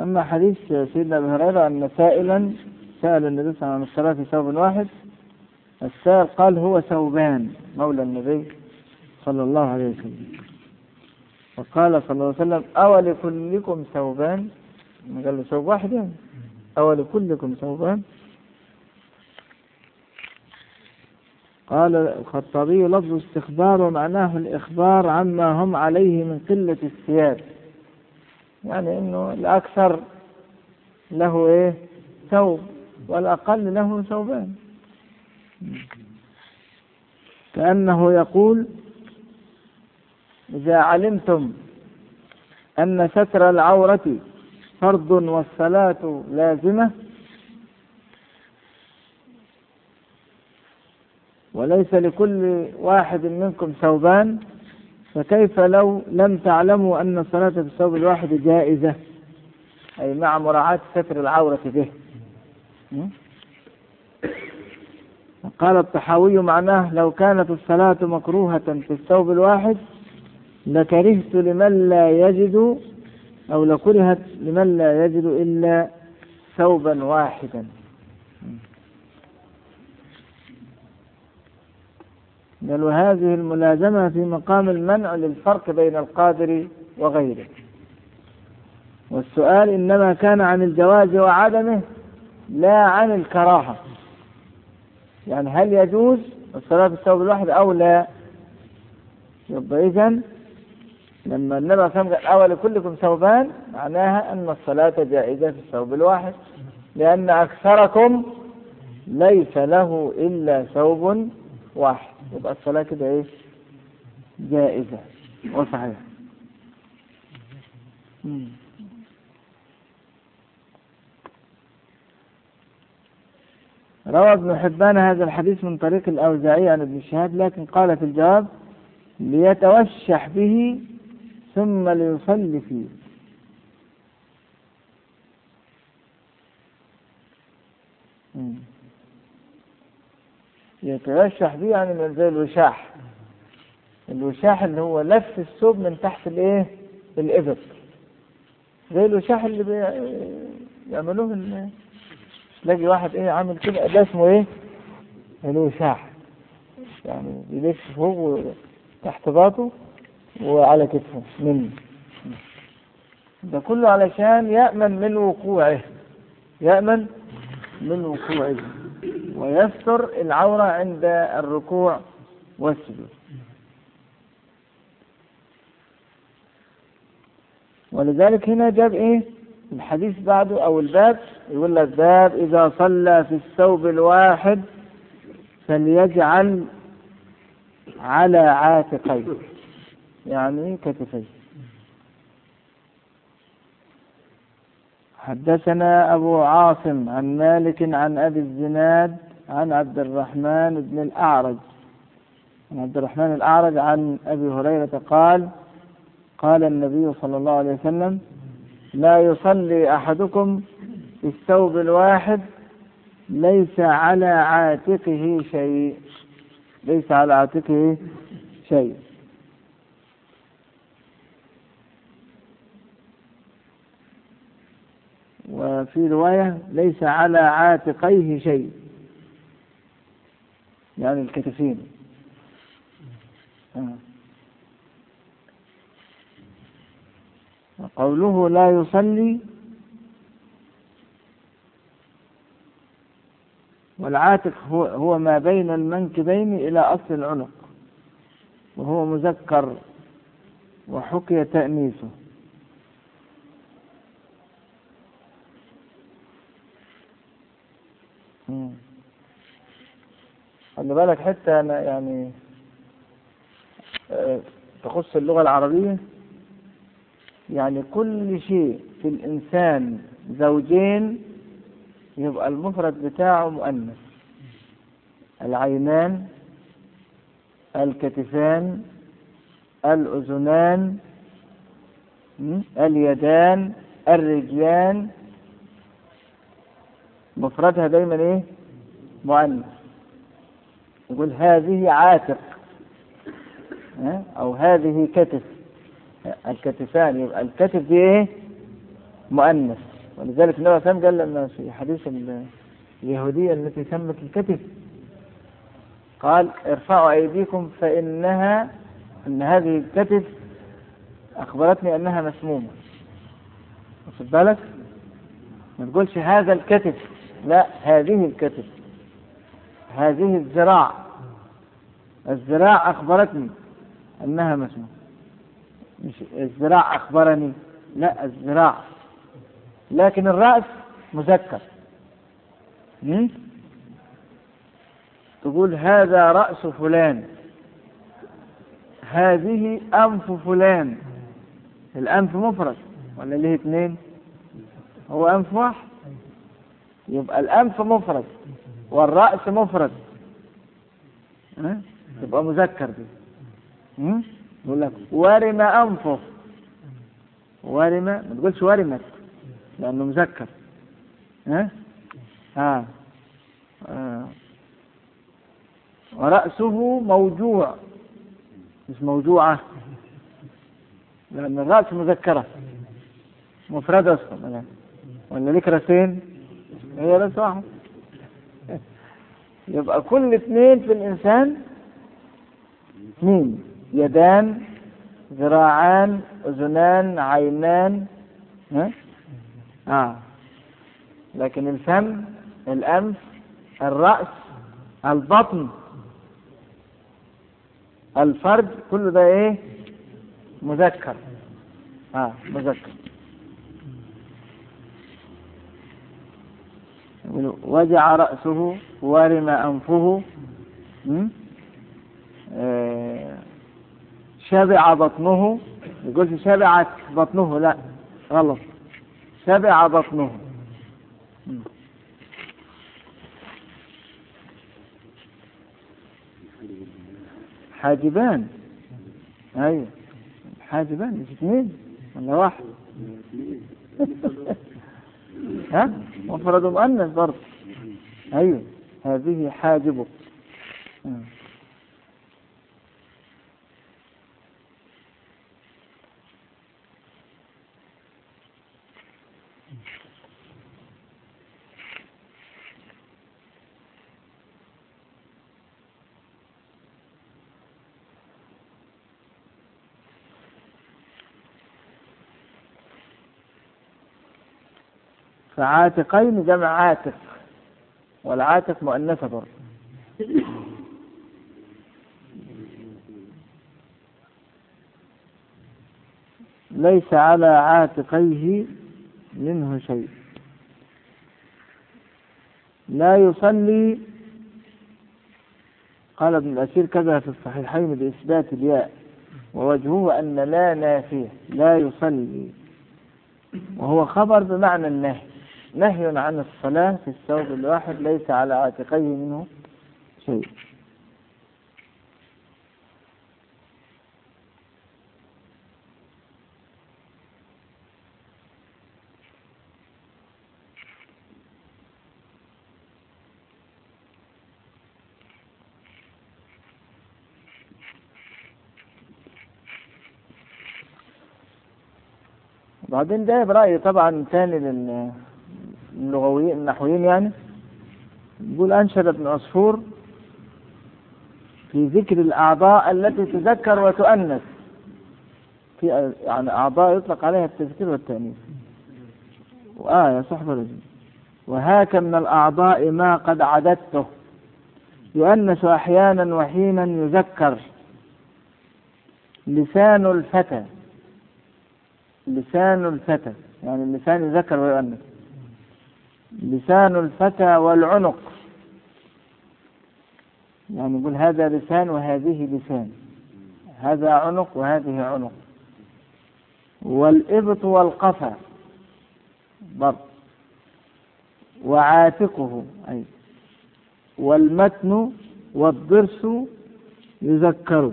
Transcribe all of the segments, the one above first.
أما حديث سيدنا أبي هريرة أن سائلا سأل النبي صلى الله عليه وسلم عن الصلاة في ثوب واحد، السائل قال هو ثوبان، مولى النبي صلى الله عليه وسلم. وقال صلى الله عليه وسلم أولكلكم ثوبان؟ قال له ثوب واحد يعني، أولكلكم ثوبان؟ قال الخطابي لفظ استخبار ومعناه الإخبار عما هم عليه من قلة الثياب، يعني إنه الأكثر له إيه ثوب والأقل له ثوبان، كأنه يقول إذا علمتم أن ستر العورة فرض والصلاة لازمة وليس لكل واحد منكم ثوبان، فكيف لو لم تعلموا أن الصلاة في الثوب الواحد جائزة، أي مع مراعاة ستر العورة به. قال الطحاوي معناه لو كانت الصلاة مكروهة في الثوب الواحد لكرهت لمن لا يجد، أو لكرهت لمن لا يجد إلا ثوبا واحدا. بل وهذه الملازمة في مقام المنع للفرق بين القادر وغيره، والسؤال إنما كان عن الجواز وعدمه لا عن الكراهة، يعني هل يجوز الصلاة في الثوب الواحد أو لا؟ يبقى إذن لما النبي صلى الله عليه وسلم قال أولكلكم ثوبان معناها أن الصلاة جائزة في الثوب الواحد، لأن أكثركم ليس له إلا ثوب واحد، يبقى الصلاة كده إيه جائزة وصحيحة. روى ابن حبان هذا الحديث من طريق الأوزاعي عن ابن شهاب، لكن قال في الجواب ليتوشح به ثم ليصلي فيه. يتوشح به يعني من زي الوشاح، الوشاح اللي هو لف الثوب من تحت الايه الإبط، زي الوشاح اللي بيعملوه، تلاقي واحد ايه عامل كده، ده اسمه ايه الوشاح، يعني يلف فوق تحت باطه وعلى كتفه منه، ده كله علشان يأمن من وقوعه، يأمن من وقوعه ويستر العورة عند الركوع والسجود. ولذلك هنا جاب ايه الحديث بعده او الباب، يقول لك باب اذا صلى في الثوب الواحد فليجعل على عاتقيه، يعني كتفيه. حدثنا أبو عاصم عن مالك عن أبي الزناد عن عبد الرحمن بن الأعرج عن أبي هريرة قال قال النبي صلى الله عليه وسلم لا يصلي أحدكم في الثوب الواحد ليس على عاتقه شيء. وفي رواية ليس على عاتقيه شيء، يعني الكتفين. قوله لا يصلي، والعاتق هو ما بين المنكبين إلى أصل العنق، وهو مذكر وحكي تأنيثه. خلي بالك حتى أنا يعني تخص اللغة العربية، يعني كل شيء في الإنسان زوجين يبقى المفرد بتاعه مؤنث، العينان، الكتفان، الأذنان، اليدان، الرجلان، مفردها دايما ايه مؤنث. يقول هذه عاتق او هذه كتف، الكتفان، يبقى الكتف دي ايه مؤنث، ولذلك النبي صلى الله عليه وسلم قال لنا في حديث اليهودية التي سمت الكتف، قال ارفعوا أيديكم إن هذه الكتف أخبرتني أنها مسمومة. واخد بالك؟ ما تقولش هذا الكتف، لا، هذه الكتف، هذه الذراع أخبرتني أنها مسمومة، مش الذراع أخبرني، لا، الذراع. لكن الرأس مذكر. تقول هذا رأس فلان، هذه أنف فلان. الأنف مفرد ولا ليه اثنين؟ هو أنف واحد، يبقى الأنف مفرد والرأس مفرد، يبقى مذكر دي. يقول لك ورم أنفه، ورم، ما تقولش ورمت لأنه مذكر. ورأسه موجوع، مش موجوعة، لأن الرأس مذكرة مفردة أصلا، ولا ليك رأسين؟ هي رأس واحد. يبقى كل اثنين في الإنسان اثنين: يدان، ذراعان، أذنان، عينان. لكن الفم، الأنف، الرأس، البطن، الفرج، كل ده ايه؟ مذكر. مذكر. وجع رأسه، ورم أنفه، شبع بطنه. يقول شبعت بطنه، لا، غلط، شبع بطنه. حاجبان، ايوه، حاجبان، مش اثنين ولا واحد؟ مفرد مؤنث برضه. ايوه، هذه حاجبه. فعاتقين جمع عاتق، والعاتق مؤنثة برضه. ليس على عاتقيه منه شيء. لا يصلي، قال ابن الأثير كذا في الصحيحين بإثبات الياء، ووجهه أن لا نافيه، لا يصلي، وهو خبر بمعنى النهي، نهي عن الصلاة في الثوب الواحد ليس على عاتقيه منه شيء. بعدين ده برأي طبعا ثاني للغويين النحويين، يعني يقول أنشد ابن عصفور في ذكر الأعضاء التي تذكر وتؤنث، في يعني أعضاء يطلق عليها التذكير والتأنيث. يا صاحب الرجل، وهاك من الأعضاء ما قد عددته، يؤنث أحيانا وحينا يذكر. لسان الفتى، لسان الفتى يعني اللسان يذكر ويؤنث. لسان الفتى والعنق، يعني نقول هذا لسان وهذه لسان، هذا عنق وهذه عنق. والإبط والقفا برضه، وعاتقه أي، والمتن والضرس يذكر.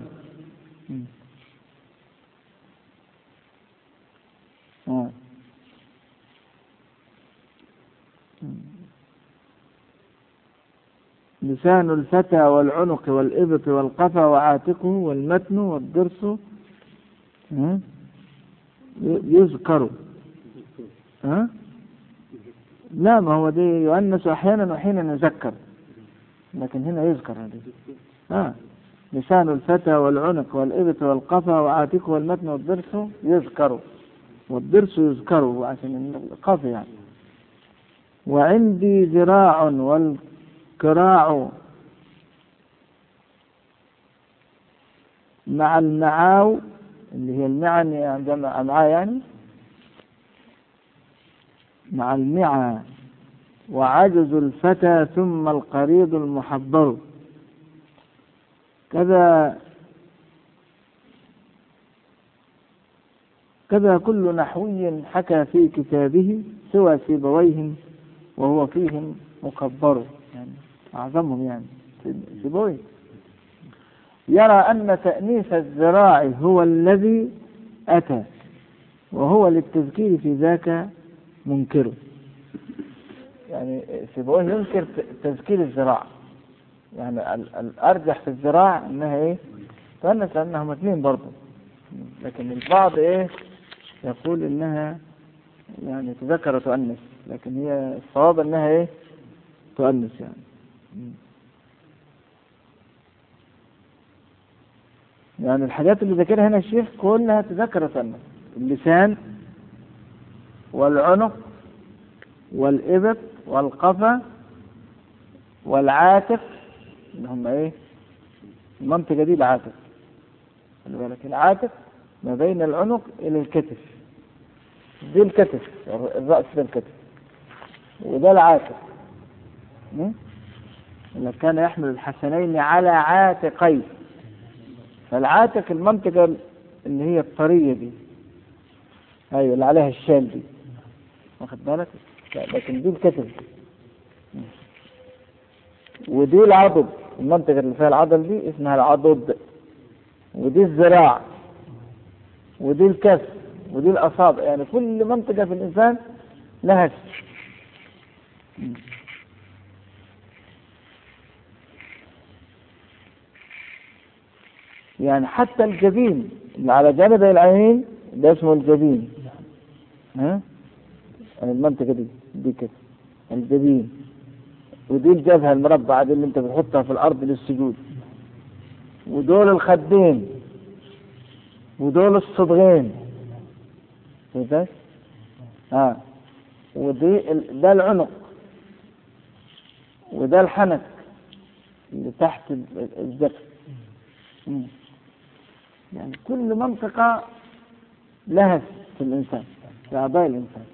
لسان الفتى والعنق والإبط والقفا وعاتقه والمتن والضرس يذكر. لا، ما هو دي يؤنس أحيانا وحينا يذكر، لكن هنا يذكر هذه. لسان الفتى والعنق والإبط والقفا وعاتقه والمتن والضرس يذكر، والضرس يذكر عشان القفا يعني. وعندي ذراع والكراع مع المعاو، اللي هي المعن يعني جمع أمعاء يعني، مع المعى. وعجز الفتى ثم القريض المحبر. كذا كل نحوي حكى في كتابه سوى سيبويه وهو فيهم مكبر، يعني أعظمهم يعني سيبويه. يرى أن تأنيث الذراع هو الذي أتى، وهو للتذكير في ذاك منكر. يعني سيبويه ينكر تذكير الذراع، يعني الأرجح في الذراع أنها إيه تؤنث، لأنهم اثنين برضه، لكن البعض إيه يقول إنها يعني تذكر وتؤنث، لكن هي الصواب أنها إيه تؤنث يعني. يعني الحاجات اللي ذكرها هنا الشيخ كلها تذكر وتؤنث: اللسان والعنق والإبط والقفا والعاتق، اللي هم ايه المنطقة دي العاتق. خلي بالك العاتق ما بين العنق إلى الكتف، دي الكتف، الرأس ده الكتف، وده العاتق. إذا كان يحمل الحسنين على عاتقين، فالعاتق المنطقة اللي هي الطرية دي، أيوة اللي عليها الشال دي، واخد بالك؟ لكن دي الكتف، ودي العضد، المنطقة اللي فيها العضل دي اسمها العضد، ودي الذراع، ودي الكف، ودي الأصابع. يعني كل منطقة في الإنسان لها اسم. يعني حتى الجبين اللي على جانبي العينين ده اسمه الجبين، ها؟ المنطقة دي كده الجبين. ودي الجبهة المربعة دي اللي انت بتحطها في الأرض للسجود، ودول الخدين، ودول الصدغين، فهمت؟ ودي ده العنق، وده الحنك اللي تحت الجبهة. يعني كل منطقة لها في الإنسان، في أعضاء الإنسان.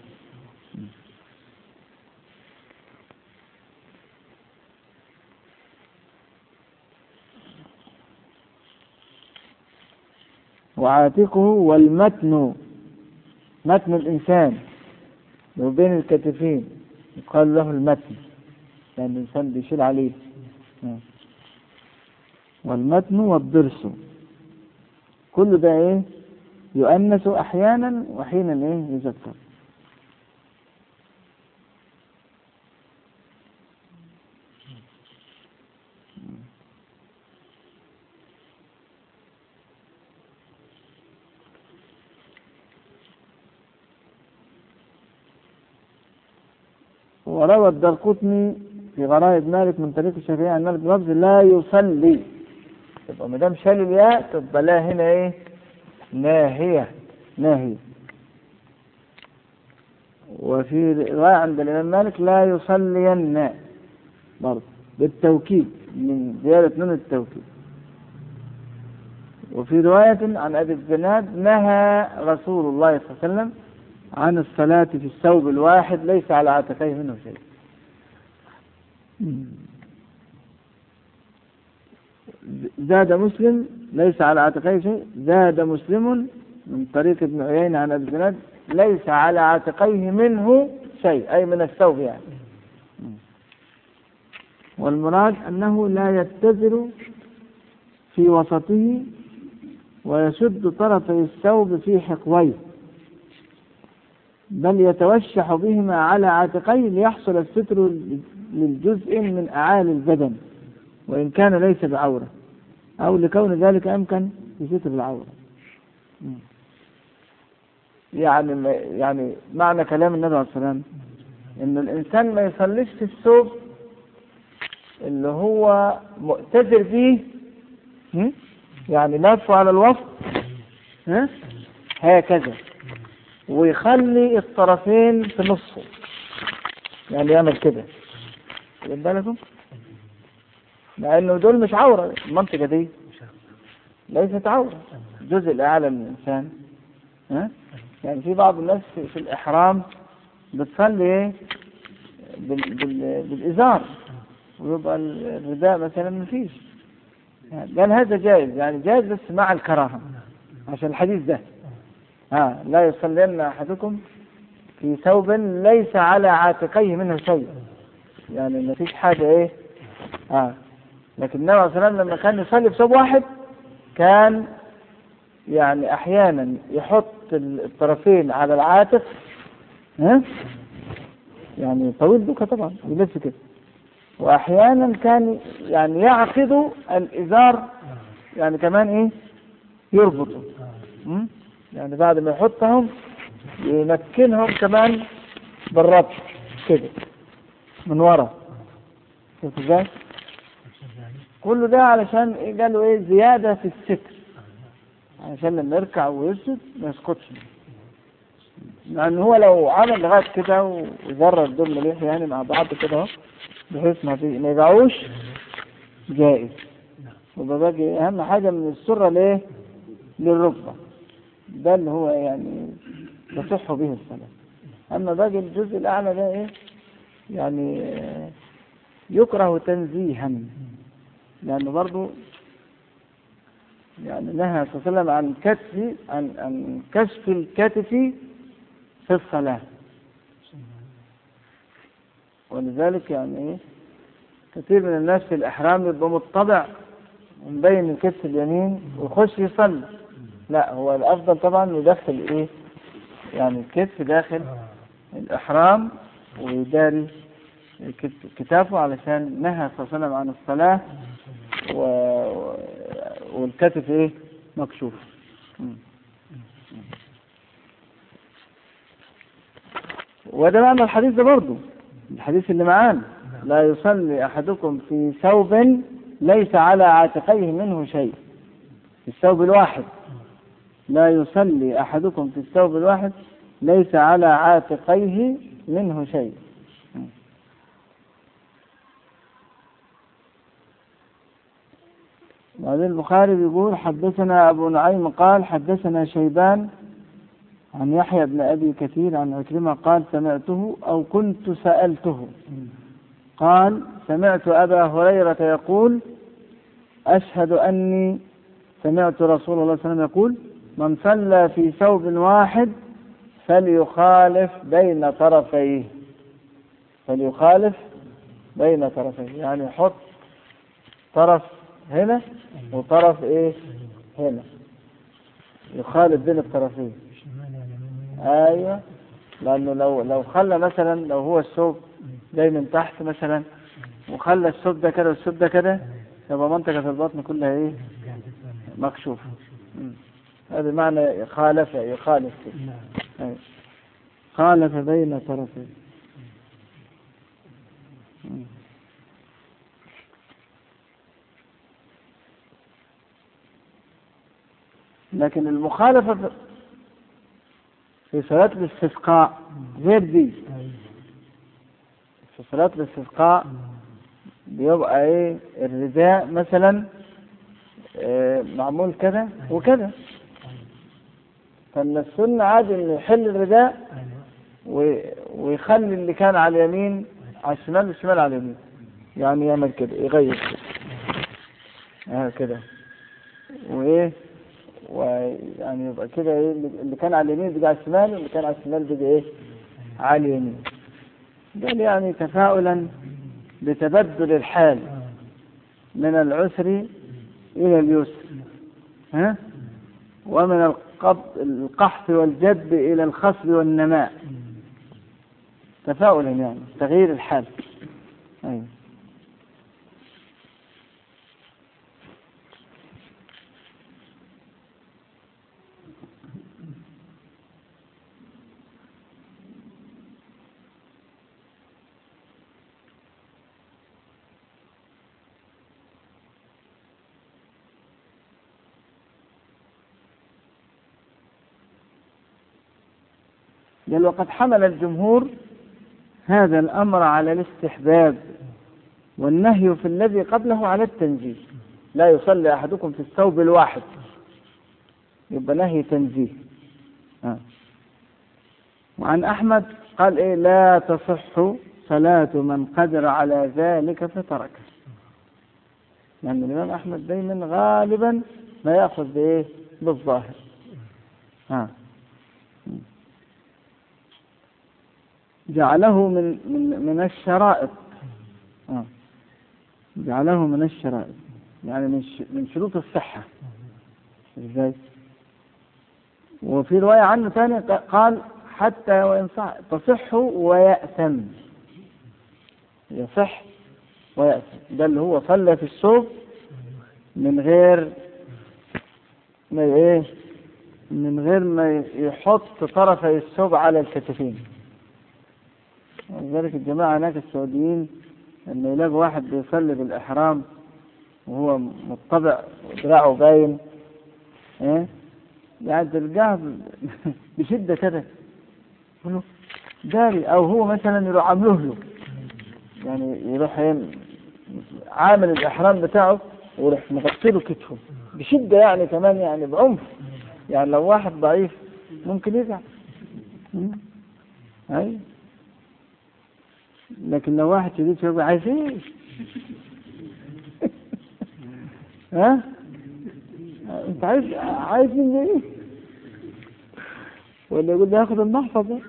وعاتقه والمتن، متن الإنسان وبين الكتفين يقال له المتن، لأن الإنسان بيشيل عليه. والمتن والضرس، كل ده إيه يؤنث أحيانا وحينا إيه يذكر. وروى الدارقطني في غرائب مالك من طريق الشافعي عن مالك بن لا يصلي، يبقى ما دام شال الياء تبقى لا هنا ايه ناهية. وفي رواية عند الإمام مالك لا يصلين برضه بالتوكيد من زيادة نون التوكيد. وفي رواية عن أبي الزناد نهى رسول الله صلى الله عليه وسلم عن الصلاة في الثوب الواحد ليس على عاتقيه منه شيء. زاد مسلم ليس على عاتقيه شيء. زاد مسلم من طريق ابن عيينة عن أبي الزناد ليس على عاتقيه منه شيء، أي من الثوب يعني. والمراد أنه لا يتزر في وسطه ويشد طرفي الثوب في حقويه، بل يتوشح بهما على عاتقيه ليحصل الستر للجزء من أعالي البدن وإن كان ليس بعورة، أو لكون ذلك أمكن في ستر العورة. يعني معنى كلام النبي عليه الصلاة والسلام إن الإنسان ما يصليش في الثوب اللي هو مؤتذر فيه، يعني لافه على الوسط هكذا، ويخلي الطرفين في نصفه، يعني يعمل كده. واخد بالكم؟ مع انه دول مش عورة، المنطقة دي ليست عورة، الجزء الأعلى من الإنسان. يعني في بعض الناس في الإحرام بتصلي ايه بالإزار، ويبقى الرداء مثلا مفيش. قال هذا جائز، يعني جائز بس مع الكراهة، عشان الحديث ده لا يصلين أحدكم في ثوب ليس على عاتقيه منه شيء، يعني ما فيش حاجة ايه. لكن النبي عليه الصلاة والسلام لما كان يصلي بثوب واحد كان يعني احيانا يحط الطرفين على العاتق، يعني طويل دوكا طبعا يلف كده، واحيانا كان يعني يعقد الازار، يعني كمان ايه يربطه، يعني بعد ما يحطهم يمكنهم كمان بالربط كده من ورا. شوف ازاي؟ كله ده علشان إيه؟ قالوا ايه؟ زيادة في الستر، عشان لما يركع ويسجد ما يسقطش، لأن هو لو عمل لغاية كده وجرد دول مليح يعني مع بعض كده بحيث ما يقعوش جائز. وده باقي أهم حاجة من السرة ليه؟ للركبة، ده اللي هو يعني تصح به الصلاة. أما باقي الجزء الأعلى ده إيه؟ يعني يكره تنزيها، لأنه برضو يعني نهى صلى الله عليه وسلم عن كشف الكتف في الصلاة، ولذلك يعني إيه كثير من الناس في الإحرام يبقى مطبع ومبين الكتف اليمين ويخش يصلي. لا، هو الأفضل طبعا يدخل إيه يعني الكتف داخل الإحرام ويداري كتافه، علشان نهى صلى الله عليه وسلم عن الصلاة والكتف إيه مكشوف. وده معنى الحديث ده برضو، الحديث اللي معانا: لا يصلي أحدكم في ثوب ليس على عاتقيه منه شيء. في الثوب الواحد، لا يصلي أحدكم في الثوب الواحد ليس على عاتقيه منه شيء. بعدين البخاري بيقول: حدثنا أبو نعيم قال حدثنا شيبان عن يحيى بن أبي كثير عن عكرمة قال: سمعته أو كنت سألته قال: سمعت أبا هريرة يقول: أشهد أني سمعت رسول الله صلى الله عليه وسلم يقول: من صلى في ثوب واحد فليخالف بين طرفيه. فليخالف بين طرفيه، يعني يحط طرف هنا وطرف ايه هنا، يخالف بين الطرفين. ايوه، لانه لو خلى مثلا، لو هو الثوب جاي من تحت مثلا وخلى الثوب ده كده والثوب ده كده، يبقى منطقة البطن كلها ايه مكشوفة. هذا معنى يخالف خالف بين طرفين. لكن المخالفة في صلاة الاستسقاء غير دي. في صلاة الاستسقاء بيبقى ايه الرداء مثلا معمول كده وكده، فإن السنة عادي انه يحل الرداء ويخلي اللي كان على اليمين على الشمال والشمال على اليمين، يعني يعمل كده يغير كده وايه، ويعني يبقى كده ايه اللي كان على اليمين بيجي على الشمال واللي كان على الشمال بيجي ايه على اليمين. ده يعني تفاؤلا بتبدل الحال من العسر إلى اليسر، ومن القحط والجد إلى الخصب والنماء، تفاؤلا يعني تغيير الحال. أيوة. قال وقد حمل الجمهور هذا الأمر على الاستحباب، والنهي في الذي قبله على التنزيه. لا يصلي أحدكم في الثوب الواحد، يبقى نهي تنزيه. وعن أحمد قال إيه؟ لا تصح صلاة من قدر على ذلك فتركه. يعني الإمام أحمد دايما غالبا ما يأخذ بإيه؟ بالظاهر. جعله من الشرائط. جعله من الشرائط، يعني من شروط الصحة. ازاي؟ وفي رواية عنه ثاني قال حتى وإن صح تصح ويأثم. يصح ويأثم، ده اللي هو صلى في الثوب من غير ما يحط طرفي الثوب على الكتفين. ولذلك الجماعة هناك السعوديين لما يلاقوا واحد بيصلي بالإحرام وهو مطبع ودراعه باين، يعني تلقاه بشدة كده داري، أو هو مثلا يروح عامله له، يعني يروح عامل الإحرام بتاعه ويروح مغطيله كتفه بشدة، يعني كمان يعني بعنف. يعني لو واحد ضعيف ممكن يزعل، لكن لو واحد شديد شوية عايز ايه؟ انت عايز مني ايه؟ ولا يقول لي هاخد المحفظة؟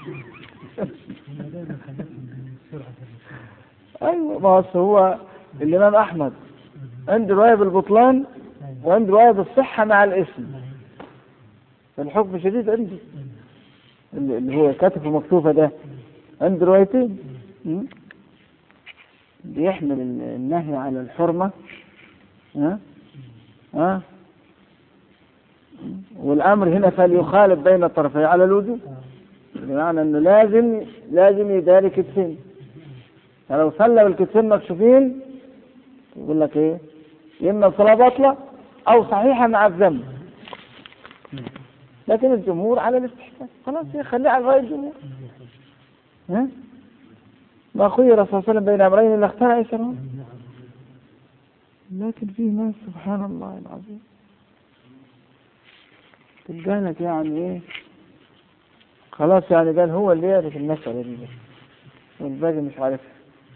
ايوه، ما هو الامام احمد عنده رواية بالبطلان وعنده رواية بالصحة مع الاسم. الحكم شديد عنده، اللي هو كتفه مكتوفة ده عنده روايتين. بيحمل النهي على الحرمة والأمر هنا فليخالف بين الطرفين على الوجوب، بمعنى أنه لازم يداري كتفين. فلو صلى بالكتفين مكشوفين يقول لك إيه؟ إما الصلاة باطلة أو صحيحة مع الذنب. لكن الجمهور على الاستحسان، خلاص خليه على رأي الجمهور. ما خير الرسول صلى الله عليه وسلم بين أمرين إلا اختار أيسرهما. لكن في ناس سبحان الله العظيم تلقى لك يعني ايه، خلاص يعني قال هو اللي يعرف المسألة دي والباقي مش عارفها.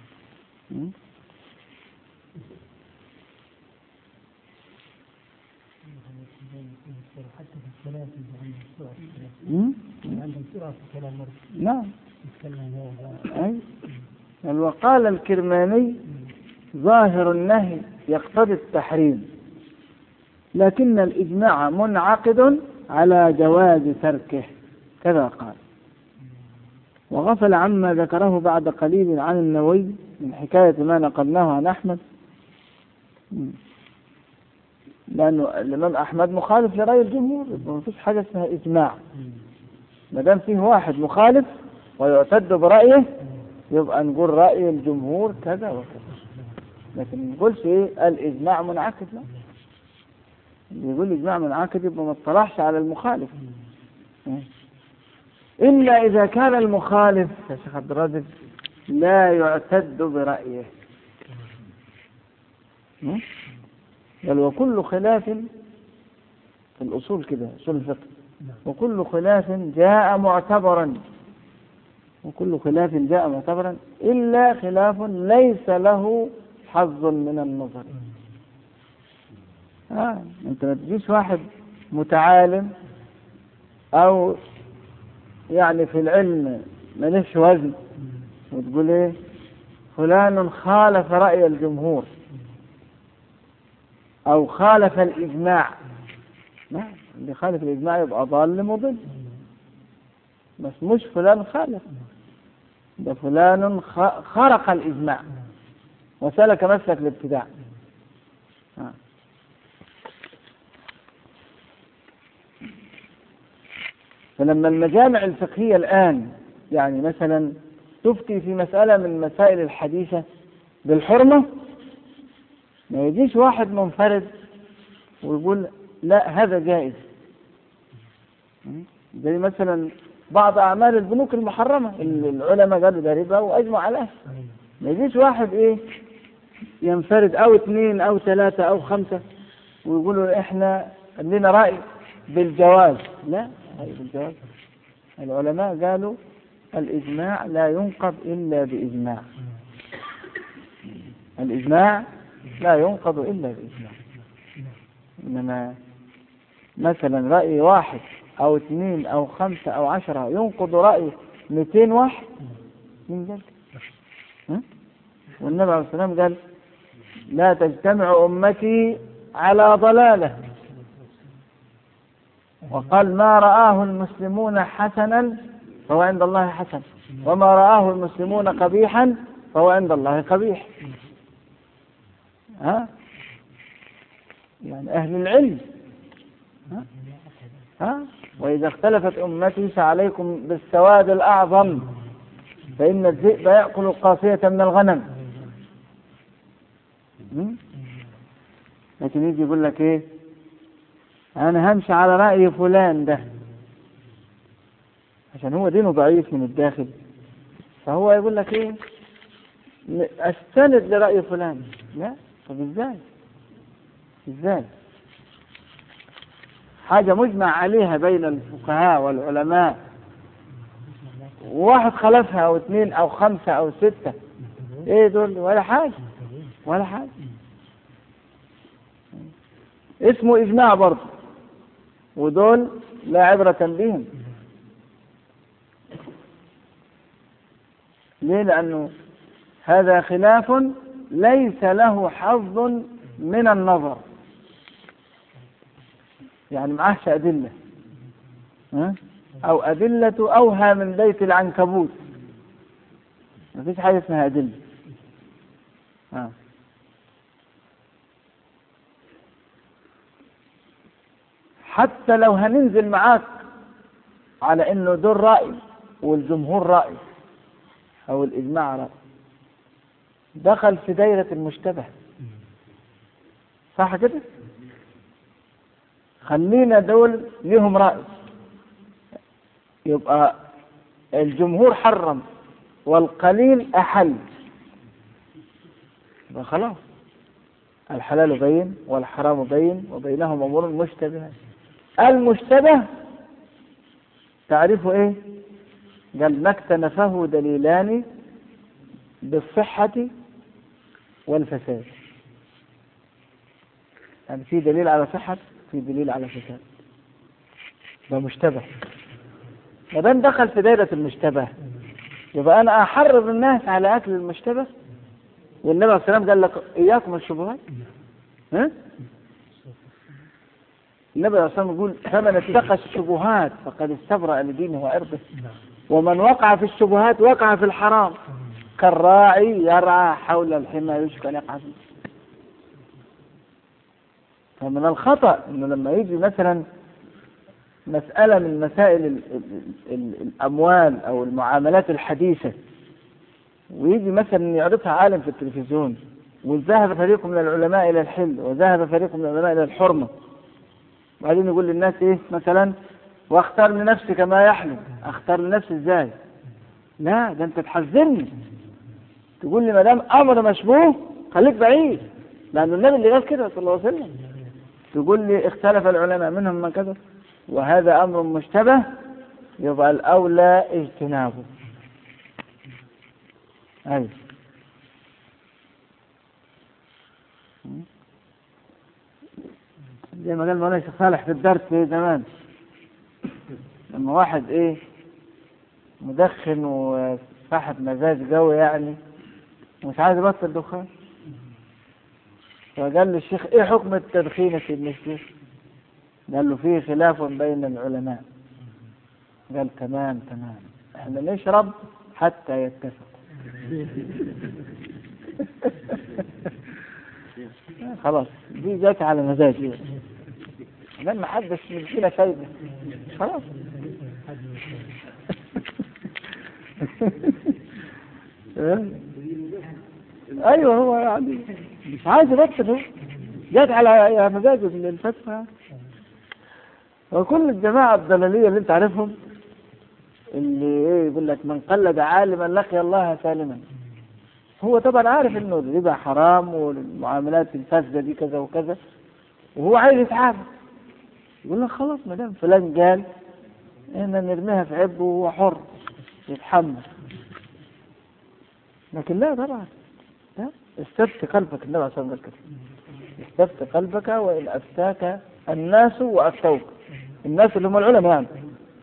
نعم. وقال الكرماني ظاهر النهي يقتضي التحريم، لكن الإجماع منعقد على جواز تركه، كذا قال. وغفل عما ذكره بعد قليل عن النووي من حكاية ما نقلناه عن أحمد، لأنه الإمام أحمد مخالف لرأي الجمهور، ما فيش حاجة اسمها إجماع. ما دام فيه واحد مخالف ويعتد برأيه يبقى نقول رأي الجمهور كذا وكذا، لكن ما نقولش إيه الإجماع منعقد. لا، اللي يقول إجماع منعقد يبقى ما اطلعش على المخالف، إلا إذا كان المخالف يا شيخ عبد الرازق لا يعتد برأيه. بل وكل خلاف في الأصول كده، أصول الفقه، وكل خلاف جاء معتبرا، وكل خلاف جاء معتبرا إلا خلاف ليس له حظ من النظر. أنت ما تجيش واحد متعالم أو يعني في العلم مليش وزن وتقول إيه فلان خالف رأي الجمهور أو خالف الإجماع. لا، اللي خالف الإجماع يبقى ضال مضل، بس مش فلان خالف، ده فلان خرق الإجماع وسلك مسلك الابتداع. فلما المجامع الفقهية الآن يعني مثلا تفتي في مسألة من مسائل الحديثة بالحرمة، ما يجيش واحد منفرد ويقول لا هذا جائز. زي مثلا بعض أعمال البنوك المحرمة اللي العلماء قالوا ده ربا وأجمعوا عليها. ما يجيش واحد إيه ينفرد أو 2 أو 3 أو 5 ويقولوا إحنا لنا رأي بالجواز. لا، رأي بالجواز العلماء قالوا الإجماع لا ينقض إلا بإجماع. الإجماع لا ينقض إلا بإجماع. إنما مثلا رأي 1 أو 2 أو 5 أو 10 ينقض رأي 200 واحد، مين قال؟ والنبي عليه الصلاة والسلام قال لا تجتمع أمتي على ضلالة، وقال ما رآه المسلمون حسنا فهو عند الله حسن، وما رآه المسلمون قبيحا فهو عند الله قبيح. يعني أهل العلم. وإذا اختلفت أمتي فعليكم بالسواد الأعظم فإن الذئب يأكل القافية من الغنم. لكن يجي يقول لك إيه، أنا همشي على رأي فلان ده عشان هو دينه ضعيف من الداخل، فهو يقول لك إيه أستند لرأي فلان. لا، طب إزاي حاجة مجمع عليها بين الفقهاء والعلماء وواحد خلفها أو 2 أو 5 أو 6، إيه دول؟ ولا حاجة. اسمه إجماع برضه، ودول لا عبرة بهم. ليه؟ لأنه هذا خلاف ليس له حظ من النظر، يعني معهش أدلة، أو أدلة أوهى من بيت العنكبوت، ما فيش حاجة اسمها أدلة. حتى لو هننزل معاك على إنه دول رأي والجمهور رأي أو الإجماع رأي، دخل في دائرة المشتبه، صح كده؟ خلينا دول لهم رأي، يبقى الجمهور حرم والقليل أحل، يبقى خلاص الحلال بين والحرام بين وبينهم أمور مشتبهة. المشتبه تعرفه إيه؟ قال ما اكتنفه دليلان بالصحة والفساد، يعني في دليل على صحة، في دليل على فساد، ده مشتبه. ما دام دخل في دائرة المشتبه يبقى أنا أحرض الناس على أكل المشتبه. والنبي عليه الصلاة والسلام قال لك إياكم الشبهات. النبي عليه الصلاة والسلام يقول فمن اتقى الشبهات فقد استبرأ لدينه وعرضه، ومن وقع في الشبهات وقع في الحرام، كالراعي يرعى حول الحمى يشك أن يقع فيه. فمن الخطأ إنه لما يجي مثلا مسألة من مسائل الأموال أو المعاملات الحديثة ويجي مثلا يعرضها عالم في التلفزيون، وذهب فريق من العلماء إلى الحل وذهب فريق من العلماء إلى الحرمة، وبعدين يقول للناس إيه مثلا واختار لنفسك ما يحلم. أختار لنفسي إزاي؟ لا، ده أنت تحذرني، تقول لي ما دام أمر مشبوه خليك بعيد، لأن النبي اللي قال كده صلى الله عليه وسلم. تقول لي اختلف العلماء منهم من كذا وهذا أمر مشتبه، يبقى الأولى اجتنابه. أي زي ما قال مولانا الشيخ صالح في الدرس في زمان، لما واحد إيه مدخن وصاحب مزاج قوي يعني مش عايز يبطل دخان، فقال له الشيخ ايه حكم التدخين في ابن الشيخ؟ قال له فيه خلاف بين العلماء. قال تمام احنا نشرب حتى يتفق. خلاص دي جات على مزاجي، لما ما حدش مدينا فايده خلاص. ايوه هو يعني مش عايز يبطل، هو جات على مزاجه من الفتوى. وكل الجماعه الضلاليه اللي انت عارفهم اللي ايه يقول لك من قلد عالما لقي الله سالما. هو طبعا عارف انه الربا حرام والمعاملات الفاسده دي كذا وكذا، وهو عايز يتعامل، يقول لك خلاص ما دام فلان قال احنا نرميها في عبه وهو حر يتحمل. لكن لا طبعا، لا، استفت قلبك، النبي عليه الصلاه والسلام قال كده، استفت قلبك وان افتاك الناس وافتوك، الناس اللي هم العلماء يعني،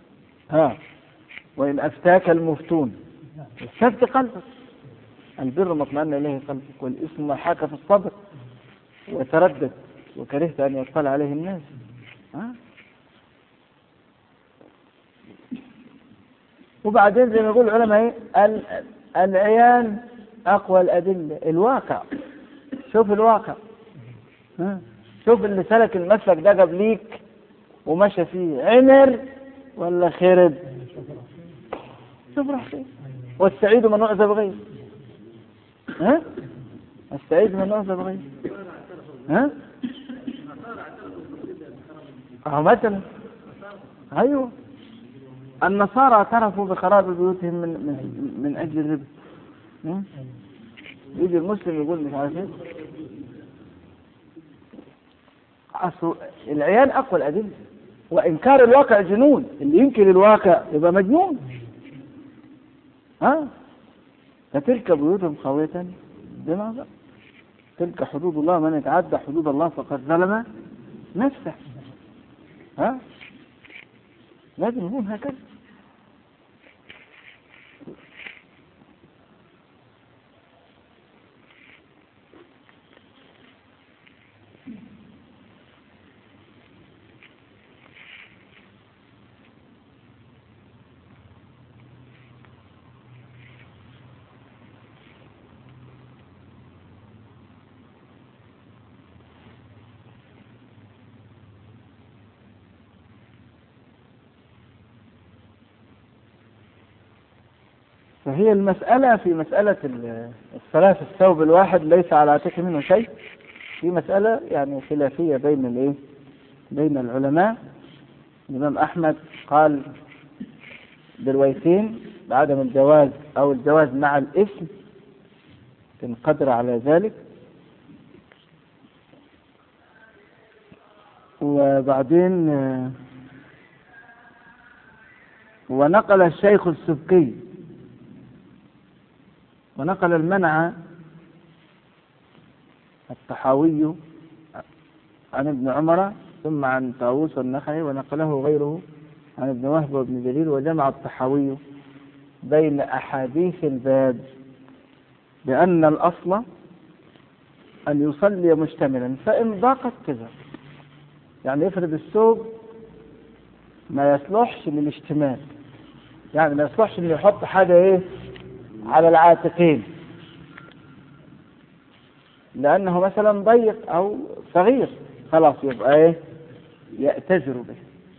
وان افتاك المفتون، استفت قلبك. البر ما اطمأن اليه قلبك، والاثم ما حاك في الصدر وتردد وكرهت ان يطلع عليه الناس. وبعدين زي ما يقول العلماء العيان اقوى الادله، الواقع. شوف الواقع، شوف اللي سلك المسلك ده قبليك ومشى فيه، عمر ولا خرب؟ شوف راح فين. والسعيد من نعزى بغيره، السعيد من نعزى بغيره. مثلا ايوه، النصارى اعترفوا بخراب بيوتهم من اجل الربا. يجي المسلم يقول مش عارف ايه. اصل العيان اقوى الادله، وانكار الواقع جنون، اللي ينكر الواقع يبقى مجنون. فتلك بيوتهم خاوية بما ظلم، تلك حدود الله، من يتعدى حدود الله فقد ظلم نفسه. لازم يكون هكذا. فهي المسألة في مسألة الصلاة في الثوب الواحد ليس على عاتقه منه شيء، في مسألة يعني خلافية بين العلماء. الإمام أحمد قال بروايتين بعدم الجواز أو الجواز مع الإثم إن قدر على ذلك. وبعدين ونقل الشيخ السبكي ونقل المنع الطحاوي عن ابن عمر ثم عن طاووس النخعي، ونقله غيره عن ابن وهب وابن جرير. وجمع الطحاوي بين أحاديث الباب بأن الأصل أن يصلي مشتملا، فإن ضاقت كذا. يعني يفرض الثوب ما يصلحش للاشتمال، يعني ما يصلحش إنه يحط حاجة على العاتقين لأنه مثلا ضيق أو صغير، خلاص يبقى يأتزر به،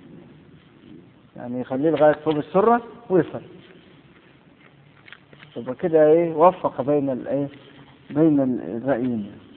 يعني يخليه لغاية فوق السرة ويصل. يبقى كده وفق بين الرأيين.